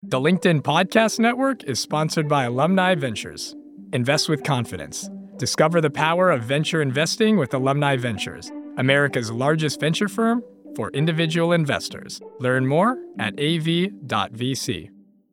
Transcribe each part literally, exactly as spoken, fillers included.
The LinkedIn Podcast Network is sponsored by Alumni Ventures. Invest with confidence. Discover the power of venture investing with Alumni Ventures, America's largest venture firm for individual investors. Learn more at a v dot v c.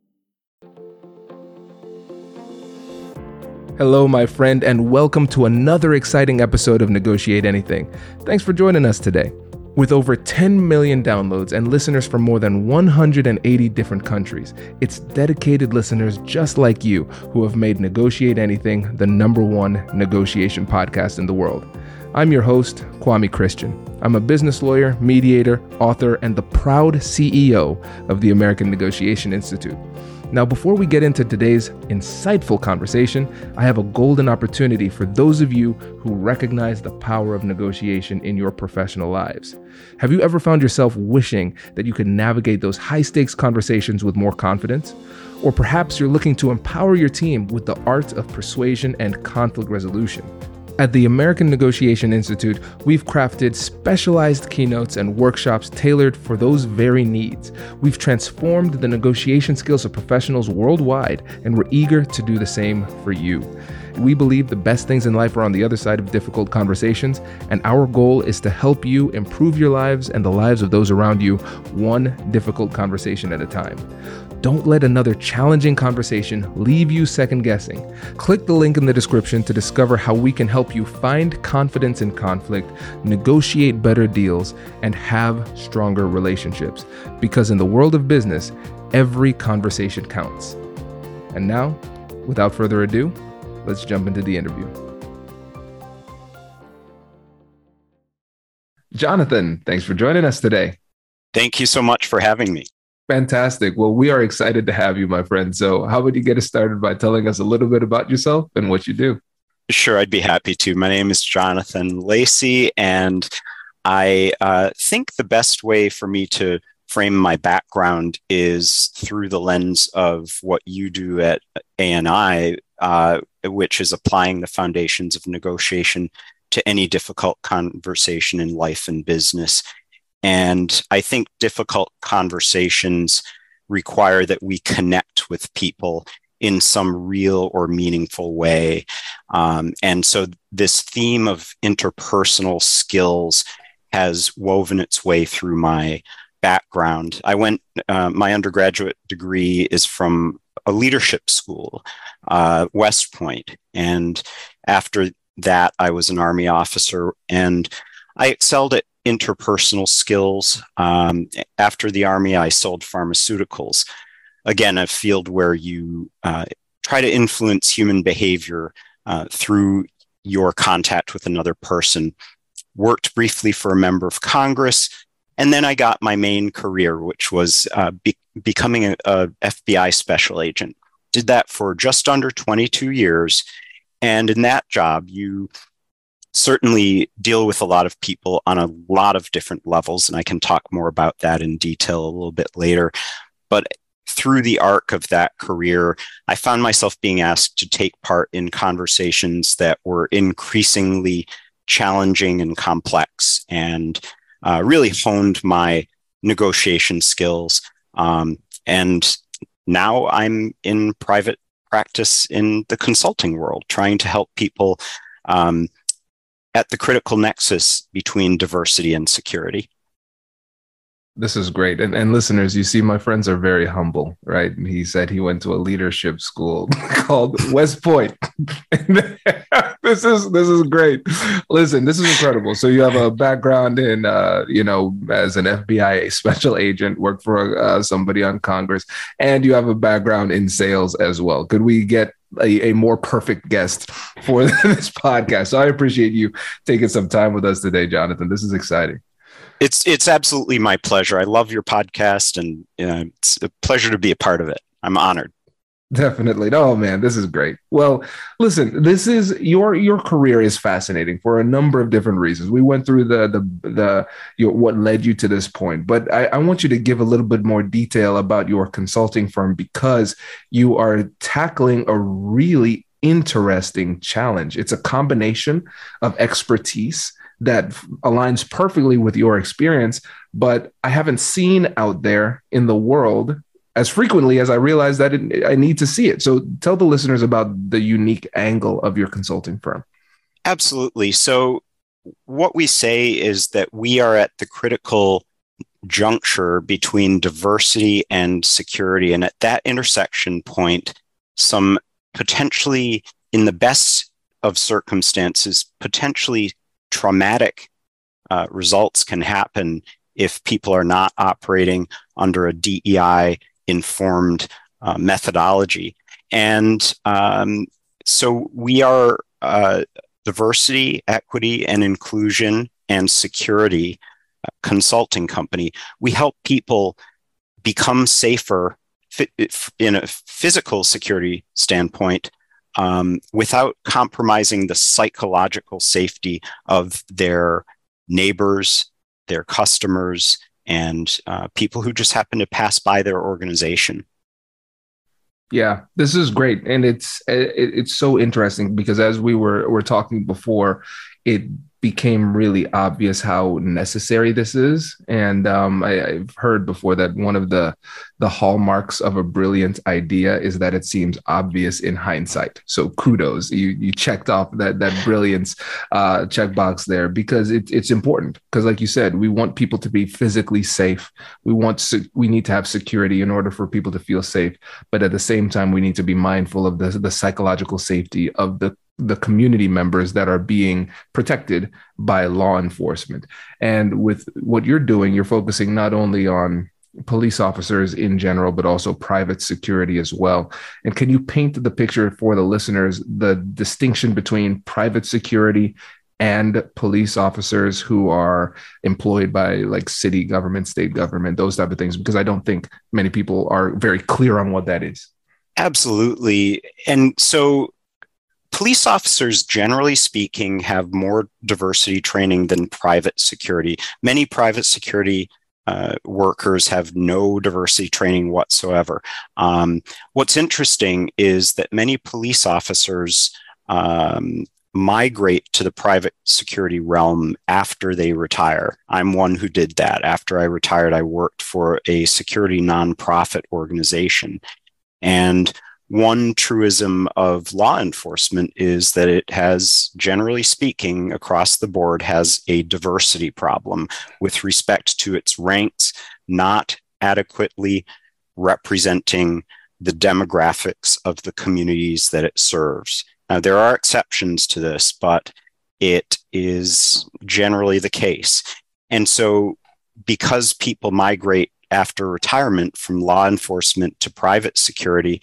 Hello, my friend, and welcome to another exciting episode of Negotiate Anything. Thanks for joining us today. With over ten million downloads and listeners from more than one hundred eighty different countries, it's dedicated listeners just like you who have made Negotiate Anything the number one negotiation podcast in the world. I'm your host, Kwame Christian. I'm a business lawyer, mediator, author, and the proud C E O of the American Negotiation Institute. Now, before we get into today's insightful conversation, I have a golden opportunity for those of you who recognize the power of negotiation in your professional lives. Have you ever found yourself wishing that you could navigate those high-stakes conversations with more confidence? Or perhaps you're looking to empower your team with the art of persuasion and conflict resolution. At the American Negotiation Institute, we've crafted specialized keynotes and workshops tailored for those very needs. We've transformed the negotiation skills of professionals worldwide, and we're eager to do the same for you. We believe the best things in life are on the other side of difficult conversations, and our goal is to help you improve your lives and the lives of those around you, one difficult conversation at a time. Don't let another challenging conversation leave you second guessing. Click the link in the description to discover how we can help you find confidence in conflict, negotiate better deals, and have stronger relationships. Because in the world of business, every conversation counts. And now, without further ado, let's jump into the interview. Jonathan, thanks for joining us today. Thank you so much for having me. Fantastic. Well, we are excited to have you, my friend. So how would you get us started by telling us a little bit about yourself and what you do? Sure, I'd be happy to. My name is Jonathan Lacey, and I uh, think the best way for me to frame my background is through the lens of what you do at A N I, uh, which is applying the foundations of negotiation to any difficult conversation in life and business. And I think difficult conversations require that we connect with people in some real or meaningful way. Um, and so this theme of interpersonal skills has woven its way through my background. I went, uh, my undergraduate degree is from a leadership school, uh, West Point. And after that, I was an Army officer, and I excelled at interpersonal skills. Um, after the Army, I sold pharmaceuticals. Again, a field where you uh, try to influence human behavior uh, through your contact with another person. Worked briefly for a member of Congress, and then I got my main career, which was uh, be- becoming a, a F B I special agent. Did that for just under twenty-two years. And in that job, you certainly deal with a lot of people on a lot of different levels, and I can talk more about that in detail a little bit later. But through the arc of that career, I found myself being asked to take part in conversations that were increasingly challenging and complex, and uh, really honed my negotiation skills. Um, and now I'm in private practice in the consulting world, trying to help people um, at the critical nexus between diversity and security. This is great. And, and listeners, you see, my friends are very humble, right? And he said he went to a leadership school called West Point. This is this is great. Listen, this is incredible. So you have a background in, uh, you know, as an F B I special agent, worked for uh, somebody on Congress, and you have a background in sales as well. Could we get A, a more perfect guest for this podcast? So I appreciate you taking some time with us today, Jonathan. This is exciting. It's it's absolutely my pleasure. I love your podcast, and you know, it's a pleasure to be a part of it. I'm honored. Definitely. Oh man, this is great. Well, listen, this is your your career is fascinating for a number of different reasons. We went through the the the your, what led you to this point, but I, I want you to give a little bit more detail about your consulting firm, because you are tackling a really interesting challenge. It's a combination of expertise that aligns perfectly with your experience, but I haven't seen out there in the world as frequently as I realize that it, I need to see it. So tell the listeners about the unique angle of your consulting firm. Absolutely. So what we say is that we are at the critical juncture between diversity and security. And at that intersection point, some potentially, in the best of circumstances, potentially traumatic uh, results can happen if people are not operating under a D E I-informed uh, methodology. And um, so we are uh, diversity, equity, and inclusion and security uh, consulting company. We help people become safer in a physical security standpoint um, without compromising the psychological safety of their neighbors, their customers, and uh, people who just happen to pass by their organization. Yeah, this is great. And it's it, it's so interesting because as we were, were talking before, it became really obvious how necessary this is. And um, I, I've heard before that one of the the hallmarks of a brilliant idea is that it seems obvious in hindsight. So kudos, you you checked off that that brilliance uh, checkbox there because it, it's important. Because like you said, we want people to be physically safe. We want we need to have security in order for people to feel safe. But at the same time, we need to be mindful of the the psychological safety of the the community members that are being protected by law enforcement. And with what you're doing, you're focusing not only on police officers in general, but also private security as well. And can you paint the picture for the listeners, the distinction between private security and police officers who are employed by like city government, state government, those type of things? Because I don't think many people are very clear on what that is. Absolutely. And so police officers, generally speaking, have more diversity training than private security. Many private security uh, workers have no diversity training whatsoever. Um, what's interesting is that many police officers um, migrate to the private security realm after they retire. I'm one who did that. After I retired, I worked for a security nonprofit organization. And one truism of law enforcement is that it has, generally speaking, across the board, has a diversity problem with respect to its ranks not adequately representing the demographics of the communities that it serves. Now, there are exceptions to this, but it is generally the case. And so because people migrate after retirement from law enforcement to private security,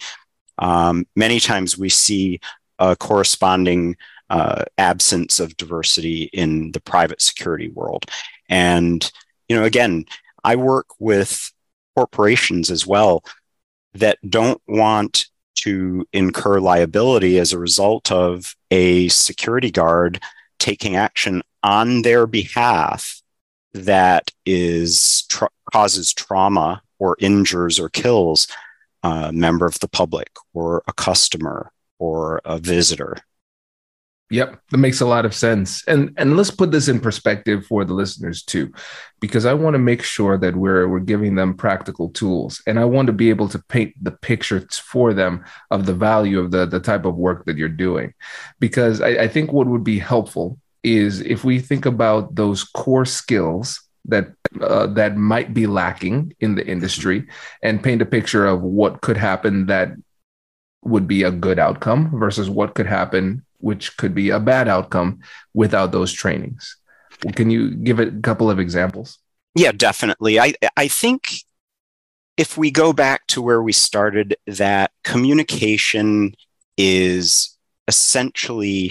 Um, many times we see a corresponding uh, absence of diversity in the private security world. And, you know, again, I work with corporations as well that don't want to incur liability as a result of a security guard taking action on their behalf that is tra- causes trauma or injures or kills a member of the public or a customer or a visitor. Yep, that makes a lot of sense. And and let's put this in perspective for the listeners too, because I want to make sure that we're we're giving them practical tools. And I want to be able to paint the picture for them of the value of the, the type of work that you're doing. Because I, I think what would be helpful is if we think about those core skills that uh, that might be lacking in the industry and paint a picture of what could happen that would be a good outcome versus what could happen, which could be a bad outcome without those trainings. Can you give a couple of examples? Yeah, definitely. I, I think if we go back to where we started, that communication is essentially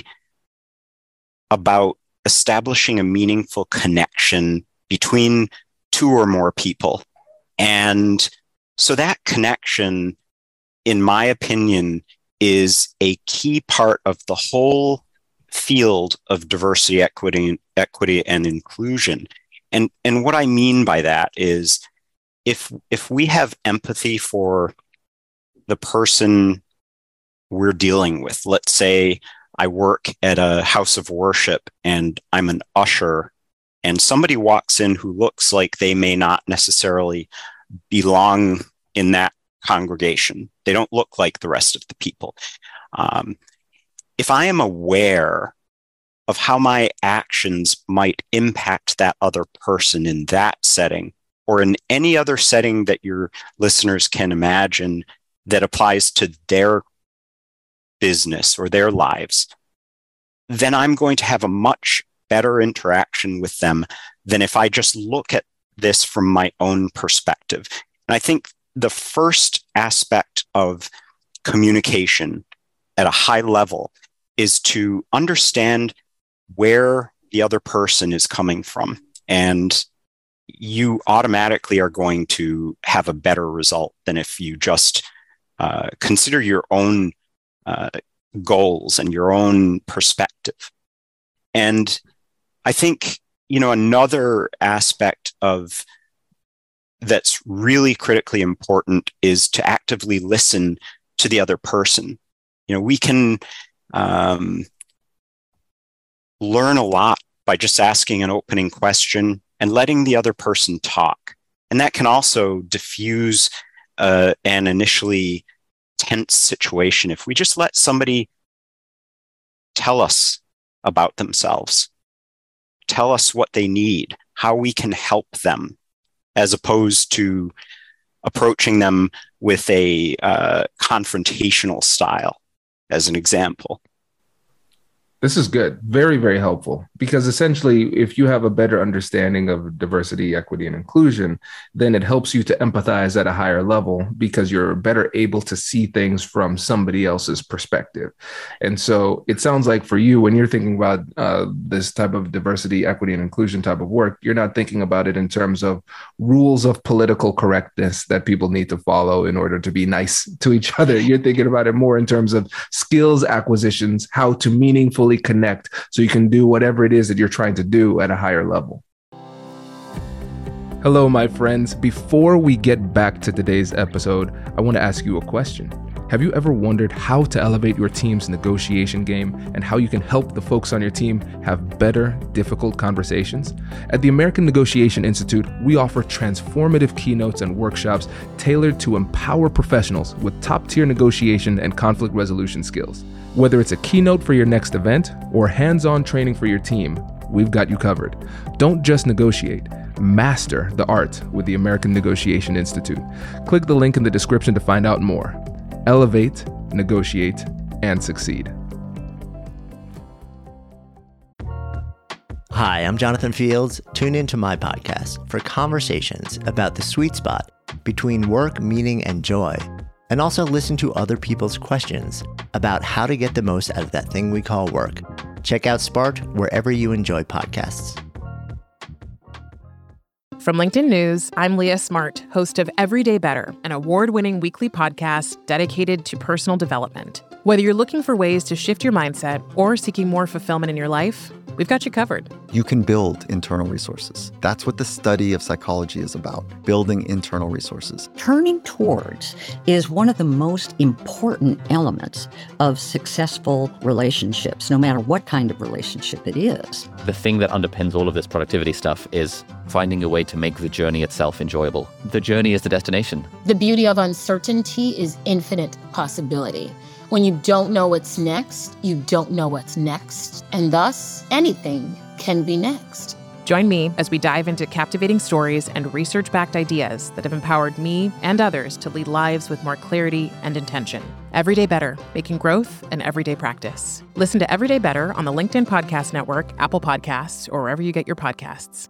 about establishing a meaningful connection between two or more people. And so that connection, in my opinion, is a key part of the whole field of diversity, equity, equity and inclusion. And, and what I mean by that is if, if we have empathy for the person we're dealing with, let's say I work at a house of worship and I'm an usher, and somebody walks in who looks like they may not necessarily belong in that congregation. They don't look like the rest of the people. Um, if I am aware of how my actions might impact that other person in that setting, or in any other setting that your listeners can imagine that applies to their business or their lives, then I'm going to have a much better interaction with them than if I just look at this from my own perspective. And I think the first aspect of communication at a high level is to understand where the other person is coming from. And you automatically are going to have a better result than if you just uh, consider your own uh, goals and your own perspective. And I think, you know, another aspect of that's really critically important is to actively listen to the other person. You know, we can um, learn a lot by just asking an opening question and letting the other person talk. And that can also diffuse uh, an initially tense situation if we just let somebody tell us about themselves, tell us what they need, how we can help them, as opposed to approaching them with a uh, confrontational style, as an example. This is good. Very, very helpful. Because essentially, if you have a better understanding of diversity, equity, and inclusion, then it helps you to empathize at a higher level because you're better able to see things from somebody else's perspective. And so it sounds like for you, when you're thinking about uh, this type of diversity, equity, and inclusion type of work, you're not thinking about it in terms of rules of political correctness that people need to follow in order to be nice to each other. You're thinking about it more in terms of skills acquisitions, how to meaningfully connect so you can do whatever it is that you're trying to do at a higher level. Hello, my friends. Before we get back to today's episode, I want to ask you a question. Have you ever wondered how to elevate your team's negotiation game and how you can help the folks on your team have better, difficult conversations? At the American Negotiation Institute, we offer transformative keynotes and workshops tailored to empower professionals with top-tier negotiation and conflict resolution skills. Whether it's a keynote for your next event or hands-on training for your team, we've got you covered. Don't just negotiate. Master the art with the American Negotiation Institute. Click the link in the description to find out more. Elevate, negotiate, and succeed. Hi, I'm Jonathan Fields. Tune into my podcast for conversations about the sweet spot between work, meaning, and joy. And also listen to other people's questions about how to get the most out of that thing we call work. Check out Sparked wherever you enjoy podcasts. From LinkedIn News, I'm Leah Smart, host of Everyday Better, an award-winning weekly podcast dedicated to personal development. Whether you're looking for ways to shift your mindset or seeking more fulfillment in your life, we've got you covered. You can build internal resources. That's what the study of psychology is about, building internal resources. Turning towards is one of the most important elements of successful relationships, no matter what kind of relationship it is. The thing that underpins all of this productivity stuff is finding a way to make the journey itself enjoyable. The journey is the destination. The beauty of uncertainty is infinite possibility. When you don't know what's next, you don't know what's next. And thus, anything can be next. Join me as we dive into captivating stories and research-backed ideas that have empowered me and others to lead lives with more clarity and intention. Everyday Better, making growth an everyday practice. Listen to Everyday Better on the LinkedIn Podcast Network, Apple Podcasts, or wherever you get your podcasts.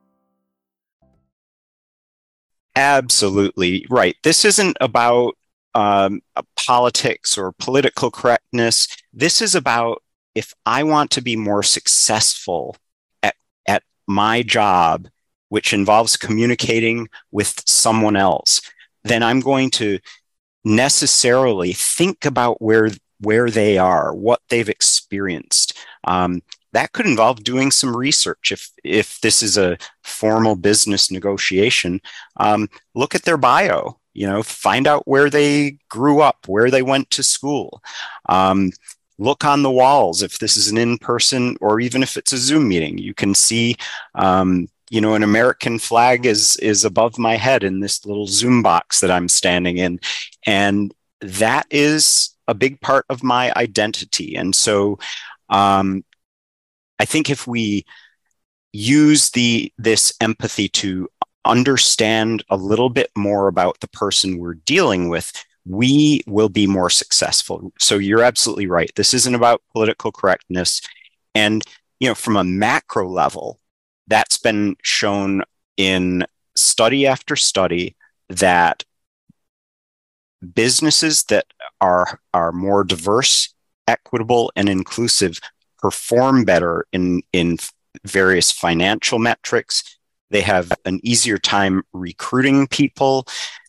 Absolutely right. This isn't about um, politics or political correctness. This is about, if I want to be more successful at, at my job, which involves communicating with someone else, then I'm going to necessarily think about where, where they are, what they've experienced. Um, that could involve doing some research. If, if this is a formal business negotiation, um, look at their bio. You know, find out where they grew up, where they went to school. Um, look on the walls if this is an in-person or even if it's a Zoom meeting. You can see um, you know, an American flag is is above my head in this little Zoom box that I'm standing in. And that is a big part of my identity. And so um, I think if we use the this empathy to understand a little bit more about the person we're dealing with, we will be more successful. So you're absolutely right. This isn't about political correctness. And, you know, from a macro level, that's been shown in study after study that businesses that are, are more diverse, equitable, and inclusive perform better in, in various financial metrics. They have an easier time recruiting people.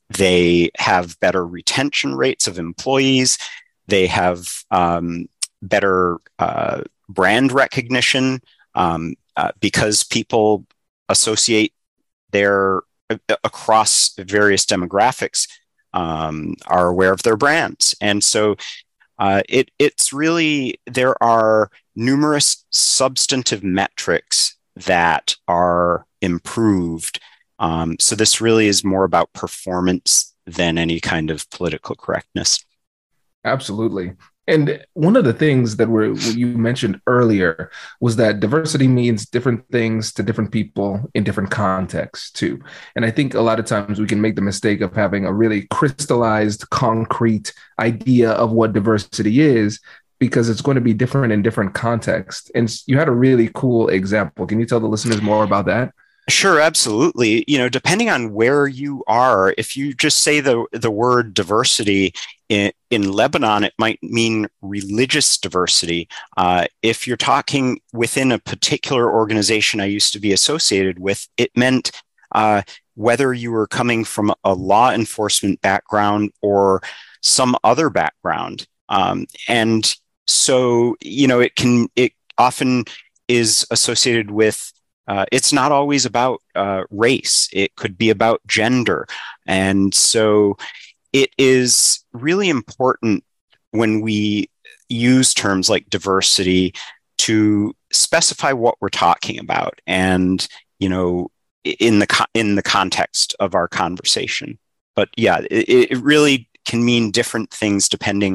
They have better retention rates of employees. They have um, better uh, brand recognition um, uh, because people associate their uh, across various demographics um, are aware of their brands. And so uh, it it's really, there are numerous substantive metrics that are improved. Um, so this really is more about performance than any kind of political correctness. Absolutely. And one of the things that were you mentioned earlier was that diversity means different things to different people in different contexts too. And I think a lot of times we can make the mistake of having a really crystallized, concrete idea of what diversity is, because it's going to be different in different contexts. And you had a really cool example. Can you tell the listeners more about that? Sure, absolutely. You know, depending on where you are, if you just say the, the word diversity in, in Lebanon, it might mean religious diversity. Uh, if you're talking within a particular organization I used to be associated with, it meant uh, whether you were coming from a law enforcement background or some other background. Um, and so, you know, it can, it often is associated with Uh, it's not always about uh, race. It could be about gender. And so it is really important when we use terms like diversity to specify what we're talking about and, you know, in the co- in the context of our conversation. But yeah, it, it really can mean different things depending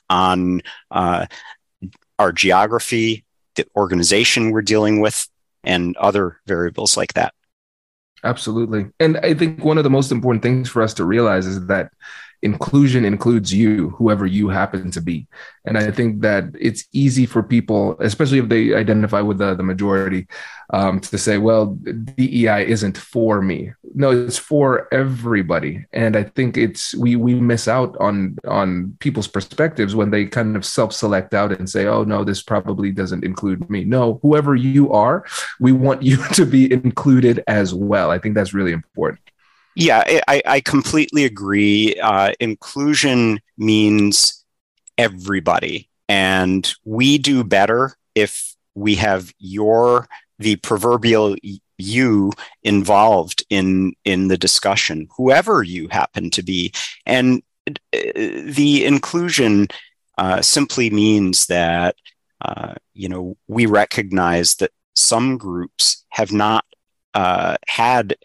on uh, our geography, the organization we're dealing with, and other variables like that. Absolutely. And I think one of the most important things for us to realize is that inclusion includes you, whoever you happen to be. And I think that it's easy for people, especially if they identify with the, the majority, um, to say, well, D E I isn't for me. No, it's for everybody. And I think it's we we miss out on on people's perspectives when they kind of self-select out and say, oh, no, this probably doesn't include me. No, whoever you are, we want you to be included as well. I think that's really important. Yeah, I, I completely agree. Uh, inclusion means everybody, and we do better if we have your, the proverbial you involved in, in the discussion, whoever you happen to be. And the inclusion uh, simply means that, uh, you know, we recognize that some groups have not uh, had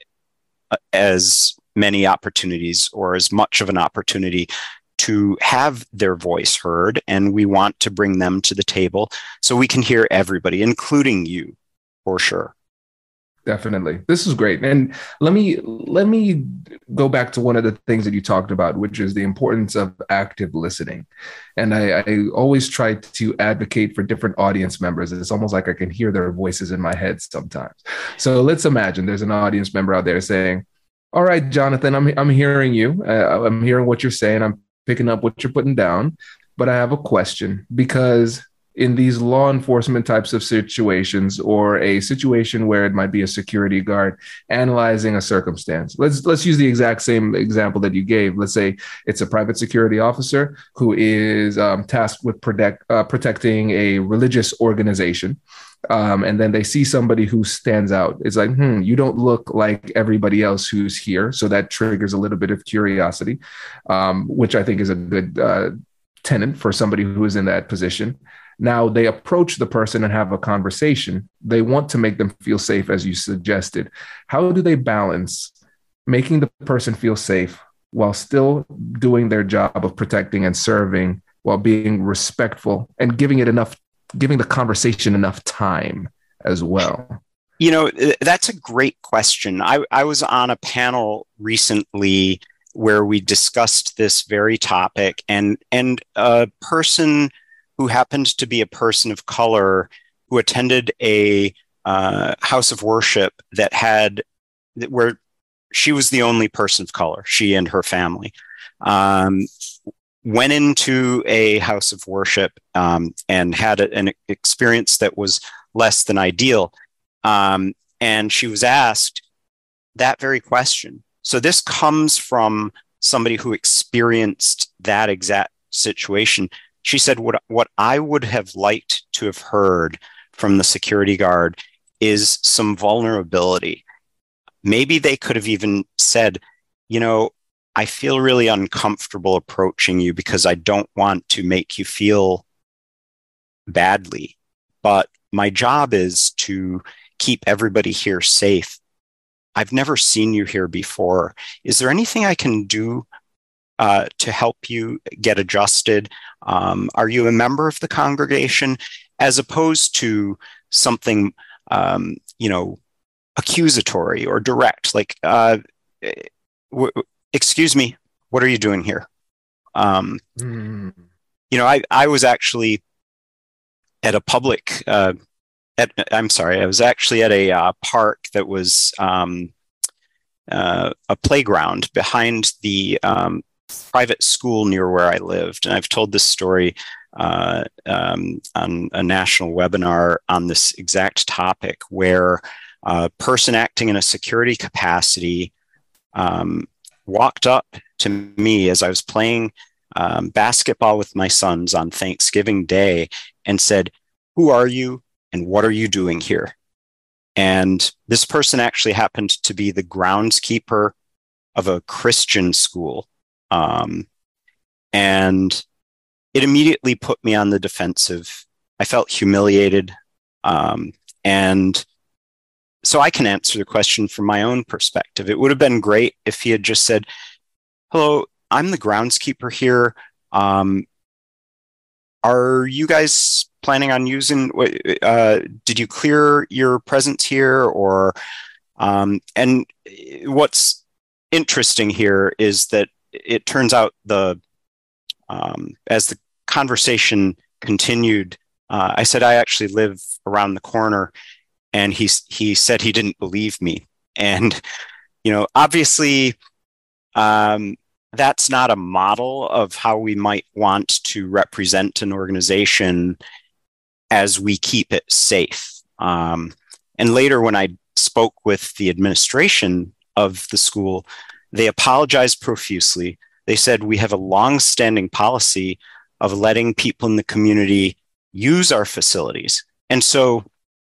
as many opportunities or as much of an opportunity to have their voice heard, and we want to bring them to the table so we can hear everybody, including you, for sure. Definitely. This is great. And let me let me go back to one of the things that you talked about, which is the importance of active listening. And I, I always try to advocate for different audience members. It's almost like I can hear their voices in my head sometimes. So let's imagine there's an audience member out there saying, all right, Jonathan, I'm I'm hearing you. Uh, I'm hearing what you're saying. I'm picking up what you're putting down. But I have a question, because in these law enforcement types of situations, or a situation where it might be a security guard analyzing a circumstance. Let's let's use the exact same example that you gave. Let's say it's a private security officer who is um, tasked with protect, uh, protecting a religious organization. Um, and then they see somebody who stands out. It's like, hmm, you don't look like everybody else who's here. So that triggers a little bit of curiosity, um, which I think is a good uh, tenet for somebody who is in that position. Now they approach the person and have a conversation. They want to make them feel safe, as you suggested. How do they balance making the person feel safe while still doing their job of protecting and serving, while being respectful and giving it enough, giving the conversation enough time as well? You know, that's a great question. I, I was on a panel recently where we discussed this very topic, and and a person who happened to be a person of color who attended a uh, house of worship that had, where she was the only person of color, she and her family, um, went into a house of worship um, and had a, an experience that was less than ideal. Um, and she was asked that very question. So this comes from somebody who experienced that exact situation. She said, what, what I would have liked to have heard from the security guard is some vulnerability. Maybe they could have even said, you know, I feel really uncomfortable approaching you because I don't want to make you feel badly, but my job is to keep everybody here safe. I've never seen you here before. Is there anything I can do uh, to help you get adjusted? Um, are you a member of the congregation? As opposed to something, um, you know, accusatory or direct, like, uh, w- excuse me, what are you doing here? Um, mm. You know, I, I was actually at a public, uh, at, I'm sorry, I was actually at a uh, park that was um, uh, a playground behind the um, private school near where I lived. And I've told this story uh, um, on a national webinar on this exact topic, where a person acting in a security capacity um, walked up to me as I was playing um, basketball with my sons on Thanksgiving Day and said, "Who are you and what are you doing here?" And this person actually happened to be the groundskeeper of a Christian school. Um, and it immediately put me on the defensive. I felt humiliated. Um, and so I can answer the question from my own perspective. It would have been great if he had just said, "Hello, I'm the groundskeeper here. Um, are you guys planning on using, uh, did you clear your presence here?" Or, um, and what's interesting here is that it turns out the, um, as the conversation continued, uh, I said, "I actually live around the corner." And he, he said he didn't believe me. And, you know, obviously, um, that's not a model of how we might want to represent an organization as we keep it safe. Um, and later, when I spoke with the administration of the school, they apologized profusely. They said, "We have a long-standing policy of letting people in the community use our facilities." And so,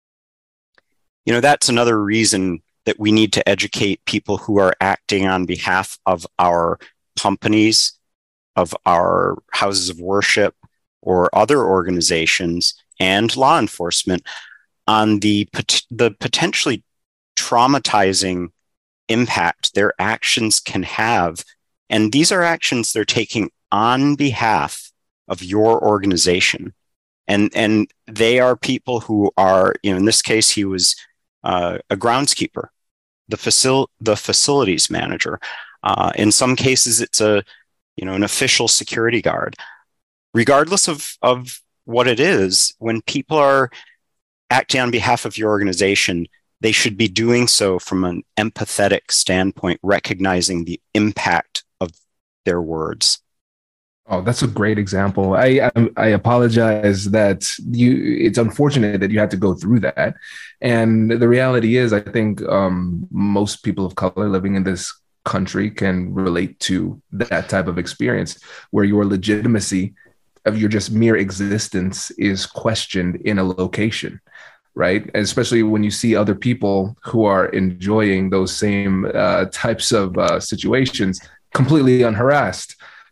you know, that's another reason that we need to educate people who are acting on behalf of our companies, of our houses of worship, or other organizations and law enforcement on the, the potentially traumatizing impact their actions can have. And these are actions they're taking on behalf of your organization. And, and they are people who are, you know, in this case, he was uh, a groundskeeper, the facil- the facilities manager. Uh, in some cases, it's a, you know, an official security guard. Regardless of, of what it is, when people are acting on behalf of your organization, they should be doing so from an empathetic standpoint, recognizing the impact of their words. Oh, that's a great example. I, I I apologize that you. It's unfortunate that you had to go through that, and the reality is, I think um, most people of color living in this country can relate to that type of experience, where your legitimacy of your just mere existence is questioned in a location, right? And especially when you see other people who are enjoying those same uh, types of uh, situations completely unharassed.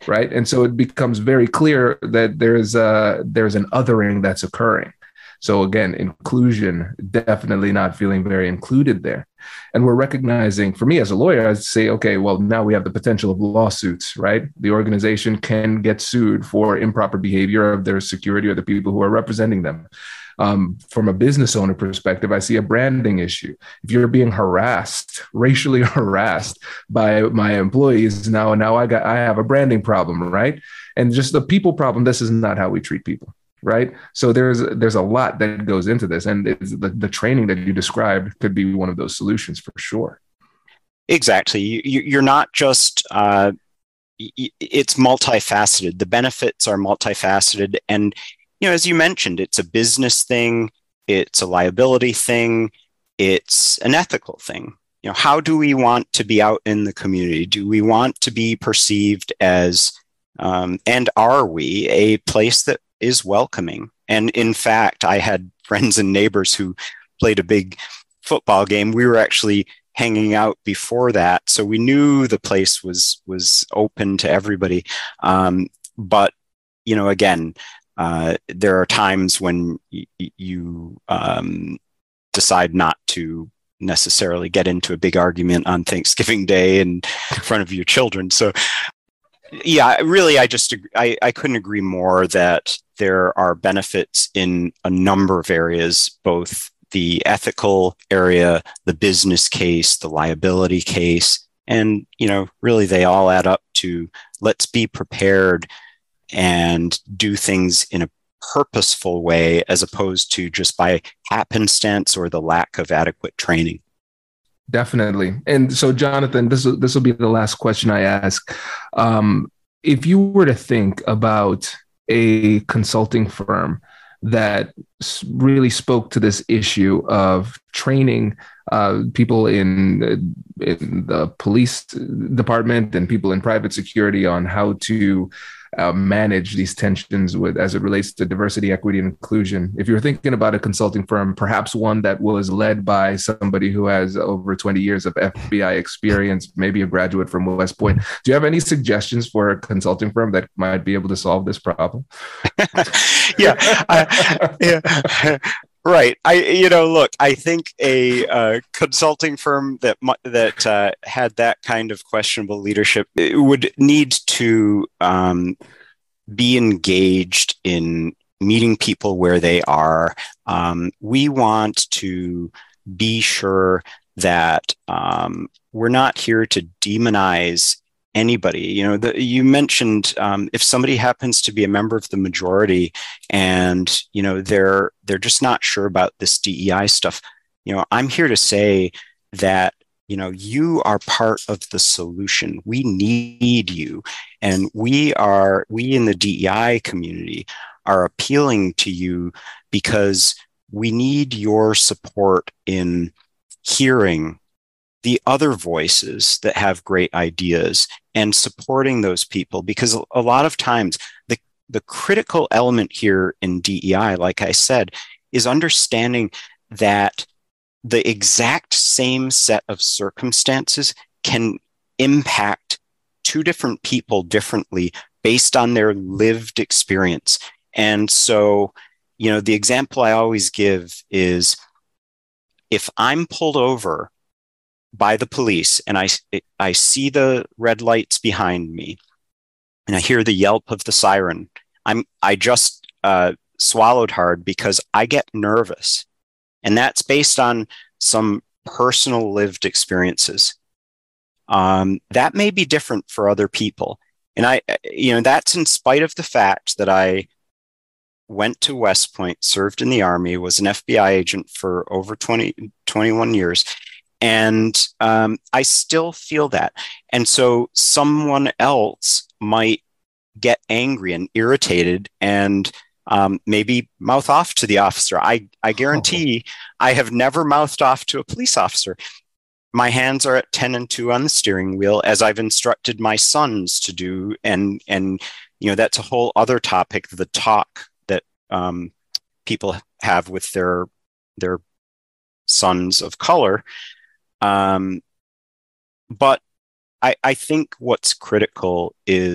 right? And so it becomes very clear that there's a, there's an othering that's occurring. So again, inclusion, definitely not feeling very included there. And we're recognizing, for me as a lawyer, I say, okay, well, now we have the potential of lawsuits, right? The organization can get sued for improper behavior of their security or the people who are representing them. Um, from a business owner perspective, I see a branding issue. If you're being harassed, racially harassed by my employees, now, now I got, I have a branding problem, right? And just the people problem, this is not how we treat people. Right. So there's there's a lot that goes into this. And it's the, the training that you described could be one of those solutions for sure. Exactly. You, you're not just, uh, it's multifaceted. The benefits are multifaceted. And, you know, as you mentioned, it's a business thing. It's a liability thing. It's an ethical thing. You know, how do we want to be out in the community? Do we want to be perceived as, um, and are we, a place that is welcoming? And in fact, I had friends and neighbors who played a big football game. We were actually hanging out before that, so we knew the place was was open to everybody. Um, but you know, again, uh, there are times when y- you um, decide not to necessarily get into a big argument on Thanksgiving Day in front of your children. So yeah, really, I just I, I couldn't agree more that there are benefits in a number of areas, both the ethical area, the business case, the liability case, and you know, really, they all add up to let's be prepared and do things in a purposeful way, as opposed to just by happenstance or the lack of adequate training. Definitely. And so, Jonathan, this will, this will be the last question I ask. Um, if you were to think about a consulting firm that really spoke to this issue of training uh, people in, in the police department and people in private security on how to Uh, manage these tensions with as it relates to diversity, equity, and inclusion. If you're thinking about a consulting firm, perhaps one that was led by somebody who has over twenty years of F B I experience, maybe a graduate from West Point, do you have any suggestions for a consulting firm that might be able to solve this problem? yeah, I, yeah. Right. I, you know, look, I think a uh, consulting firm that that uh, had that kind of questionable leadership would need to um, be engaged in meeting people where they are. Um, we want to be sure that um, we're not here to demonize anybody. You know, the, you mentioned um, if somebody happens to be a member of the majority and, you know, they're they're just not sure about this D E I stuff, you know, I'm here to say that, you know, you are part of the solution. We need you. And we are, we in the D E I community are appealing to you because we need your support in hearing the other voices that have great ideas and supporting those people, because a lot of times the, the critical element here in D E I, like I said, is understanding that the exact same set of circumstances can impact two different people differently based on their lived experience. And so, you know, the example I always give is if I'm pulled over by the police and I, I see the red lights behind me and I hear the yelp of the siren, I'm, I just uh, swallowed hard because I get nervous. And that's based on some personal lived experiences. Um, that may be different for other people. And I, you know, that's in spite of the fact that I went to West Point, served in the Army, was an F B I agent for over twenty, twenty-one years. And um, I still feel that. And so someone else might get angry and irritated and um, maybe mouth off to the officer. I, I guarantee oh. I have never mouthed off to a police officer. My hands are at ten and two on the steering wheel, as I've instructed my sons to do. And, and you know, that's a whole other topic, the talk that um, people have with their, their sons of color. Um, but I, I think what's critical is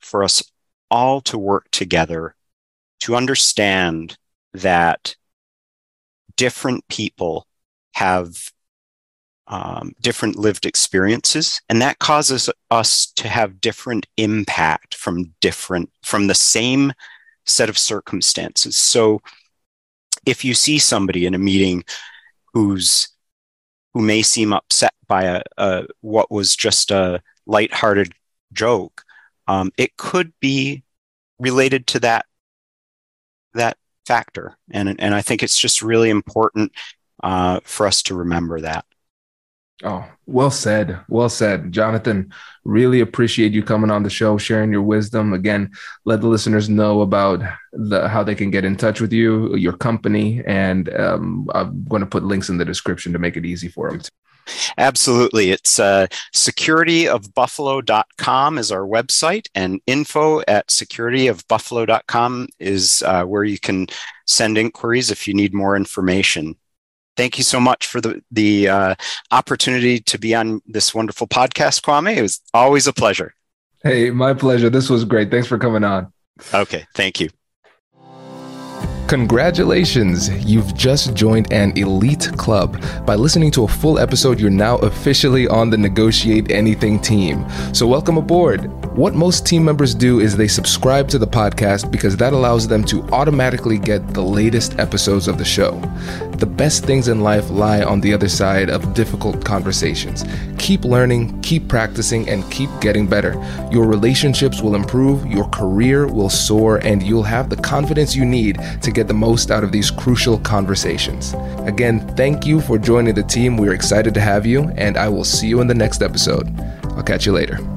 for us all to work together to understand that different people have um, different lived experiences, and that causes us to have different impact from different, from the same set of circumstances. So if you see somebody in a meeting who's who may seem upset by a, a what was just a lighthearted joke, um, it could be related to that that factor, and and I think it's just really important uh, for us to remember that. Oh, well said. Well said, Jonathan. Really appreciate you coming on the show, sharing your wisdom. Again, let the listeners know about the, how they can get in touch with you, your company, and um, I'm going to put links in the description to make it easy for them. Absolutely. It's uh, security of buffalo dot com is our website, and info at security of buffalo dot com is uh, where you can send inquiries if you need more information. Thank you so much for the, the uh, opportunity to be on this wonderful podcast, Kwame. It was always a pleasure. Hey, my pleasure. This was great. Thanks for coming on. Okay, thank you. Congratulations! You've just joined an elite club. By listening to a full episode, you're now officially on the Negotiate Anything team. So welcome aboard. What most team members do is they subscribe to the podcast because that allows them to automatically get the latest episodes of the show. The best things in life lie on the other side of difficult conversations. Keep learning, keep practicing, and keep getting better. Your relationships will improve, your career will soar, and you'll have the confidence you need to get the most out of these crucial conversations. Again, thank you for joining the team. We're excited to have you, and I will see you in the next episode. I'll catch you later.